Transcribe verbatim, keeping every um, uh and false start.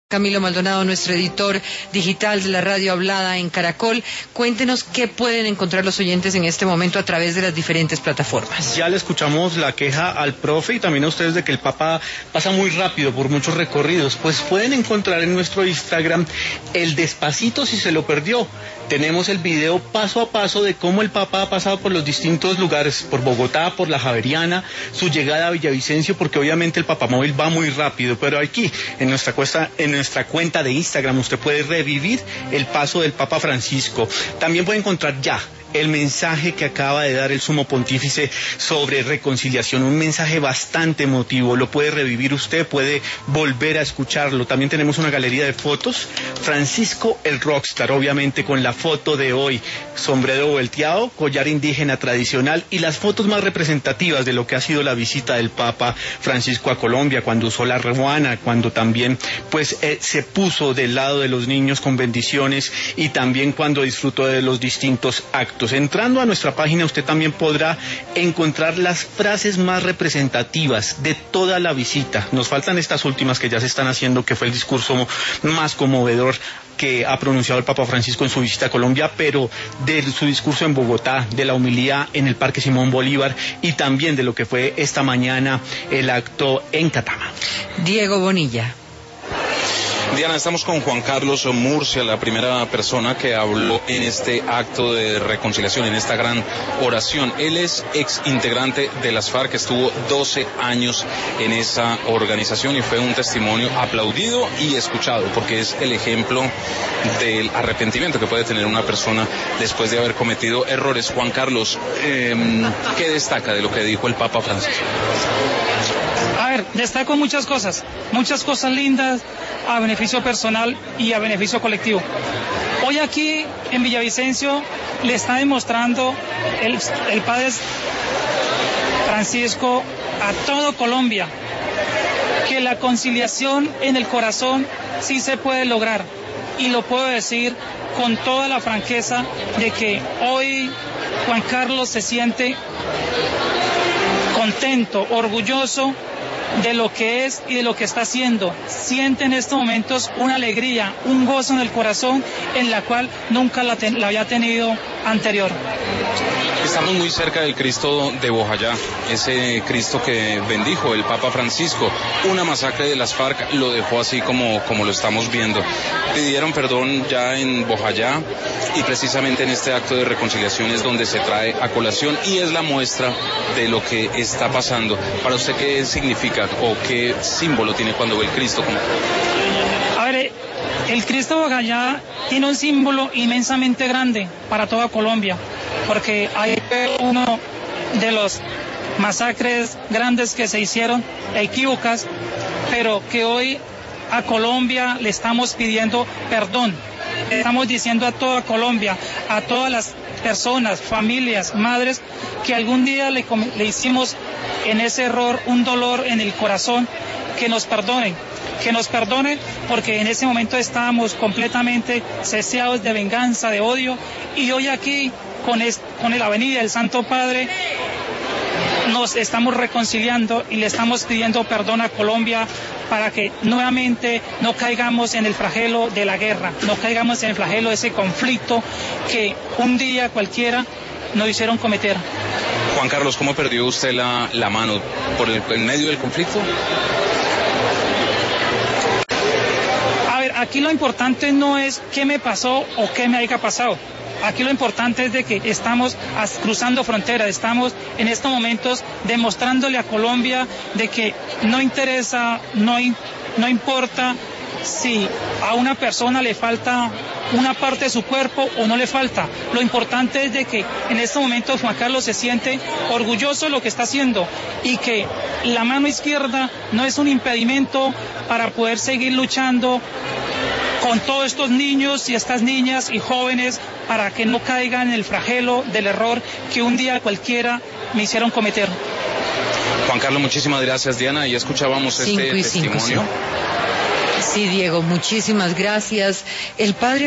Camilo Maldonado, nuestro editor digital de la radio hablada en Caracol. Cuéntenos qué pueden encontrar los oyentes en este momento a través de las diferentes plataformas. Ya le escuchamos la queja al profe y también a ustedes de que el Papa pasa muy rápido por muchos recorridos. Pues pueden encontrar en nuestro Instagram el despacito si se lo perdió. Tenemos el video paso a paso de cómo el Papa ha pasado por los distintos lugares, por Bogotá, por la Javeriana, su llegada a Villavicencio, porque obviamente el Papamóvil va muy rápido, pero aquí, en nuestra cuesta, en nuestra cuenta de Instagram, usted puede revivir el paso del Papa Francisco. También puede encontrar ya el mensaje que acaba de dar el Sumo Pontífice sobre reconciliación, un mensaje bastante emotivo, lo puede revivir usted, puede volver a escucharlo. También tenemos una galería de fotos, Francisco el Rockstar, obviamente con la foto de hoy, sombrero volteado, collar indígena tradicional y las fotos más representativas de lo que ha sido la visita del Papa Francisco a Colombia, cuando usó la ruana, cuando también pues eh, se puso del lado de los niños con bendiciones y también cuando disfrutó de los distintos actos. Entrando a nuestra página usted también podrá encontrar las frases más representativas de toda la visita. Nos faltan estas últimas que ya se están haciendo, que fue el discurso más conmovedor que ha pronunciado el Papa Francisco en su visita a Colombia, pero de su discurso en Bogotá, de la homilía en el Parque Simón Bolívar y también de lo que fue esta mañana el acto en Catama. Diego Bonilla. Diana, estamos con Juan Carlos Murcia, la primera persona que habló en este acto de reconciliación, en esta gran oración. Él es ex integrante de las FARC, estuvo doce años en esa organización y fue un testimonio aplaudido y escuchado, porque es el ejemplo del arrepentimiento que puede tener una persona después de haber cometido errores. Juan Carlos, eh, ¿qué destaca de lo que dijo el Papa Francisco? A ver, destaco muchas cosas, muchas cosas lindas a beneficio personal y a beneficio colectivo. Hoy aquí en Villavicencio le está demostrando el, el Padre Francisco a todo Colombia que la conciliación en el corazón sí se puede lograr, y lo puedo decir con toda la franqueza de que hoy Juan Carlos se siente contento, orgulloso de lo que es y de lo que está haciendo. Siente en estos momentos una alegría, un gozo en el corazón en la cual nunca la, ten, la había tenido anterior. Estamos muy cerca del Cristo de Bojayá, ese Cristo que bendijo el Papa Francisco. Una masacre de las FARC lo dejó así como, como lo estamos viendo. Pidieron perdón ya en Bojayá y precisamente en este acto de reconciliación es donde se trae a colación y es la muestra de lo que está pasando. Para usted, ¿qué significa o qué símbolo tiene cuando ve el Cristo? A ver, el Cristo de Bojayá tiene un símbolo inmensamente grande para toda Colombia, porque hay uno de los masacres grandes que se hicieron, equívocas, pero que hoy a Colombia le estamos pidiendo perdón. Estamos diciendo a toda Colombia, a todas las personas, familias, madres, que algún día le, le hicimos en ese error un dolor en el corazón, que nos perdonen, que nos perdonen, porque en ese momento estábamos completamente ceceados de venganza, de odio, y hoy aquí con, es, con la venida del Santo Padre nos estamos reconciliando y le estamos pidiendo perdón a Colombia para que nuevamente no caigamos en el flagelo de la guerra, no caigamos en el flagelo de ese conflicto que un día cualquiera nos hicieron cometer. Juan Carlos, ¿cómo perdió usted la, la mano? ¿Por el, en medio del conflicto? A ver, aquí lo importante no es qué me pasó o qué me haya pasado. Aquí lo importante es de que estamos cruzando fronteras, estamos en estos momentos demostrándole a Colombia de que no interesa, no, no importa si a una persona le falta una parte de su cuerpo o no le falta. Lo importante es de que en estos momentos Juan Carlos se siente orgulloso de lo que está haciendo y que la mano izquierda no es un impedimento para poder seguir luchando con todos estos niños y estas niñas y jóvenes para que no caigan en el flagelo del error que un día cualquiera me hicieron cometer. Juan Carlos, muchísimas gracias, Diana. Ya escuchábamos este testimonio. Sí, Diego, muchísimas gracias. El padre